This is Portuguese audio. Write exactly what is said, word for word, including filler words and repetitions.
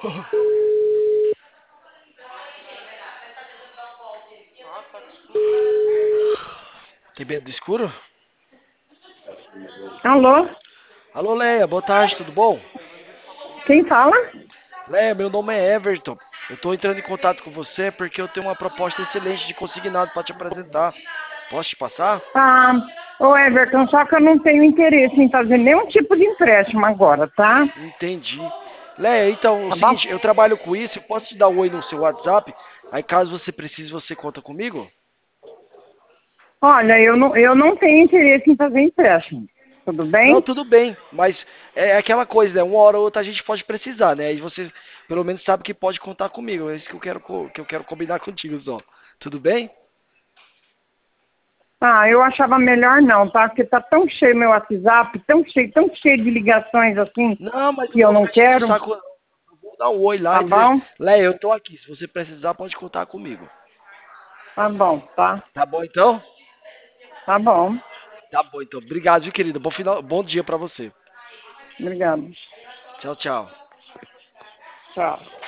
Tem medo do escuro? Alô? Alô, Leia, boa tarde, tudo bom? Quem fala? Leia, meu nome é Everton. Eu tô entrando em contato com você porque eu tenho uma proposta excelente de consignado para te apresentar. Posso te passar? Ah, ô Everton, só que eu não tenho interesse em fazer nenhum tipo de empréstimo agora, tá? Entendi. Leia, então, é o Tá bom? seguinte, eu trabalho com isso, eu posso te dar um oi no seu WhatsApp? Aí caso você precise, você conta comigo? Olha, eu não, eu não tenho interesse em fazer empréstimo. Tudo Não, bem? tudo bem, mas é aquela coisa, né? Uma hora ou outra a gente pode precisar, né? E você pelo menos sabe que pode contar comigo. É isso que eu quero, co- que eu quero combinar contigo, só. Tudo bem? Ah, eu achava melhor não, tá? Porque tá tão cheio meu WhatsApp, tão cheio, tão cheio de ligações assim, Não, mas que não eu vou não ficar te enchendo o quero, saco, não. Eu vou dar um oi lá tá e dizer, bom? Leia, eu tô aqui. Se você precisar, pode contar comigo. Tá bom, tá? Tá bom então? Tá bom. Tá bom então. Obrigado, viu, querido? Bom final, bom dia pra você. Obrigado. Tchau, tchau. Tchau.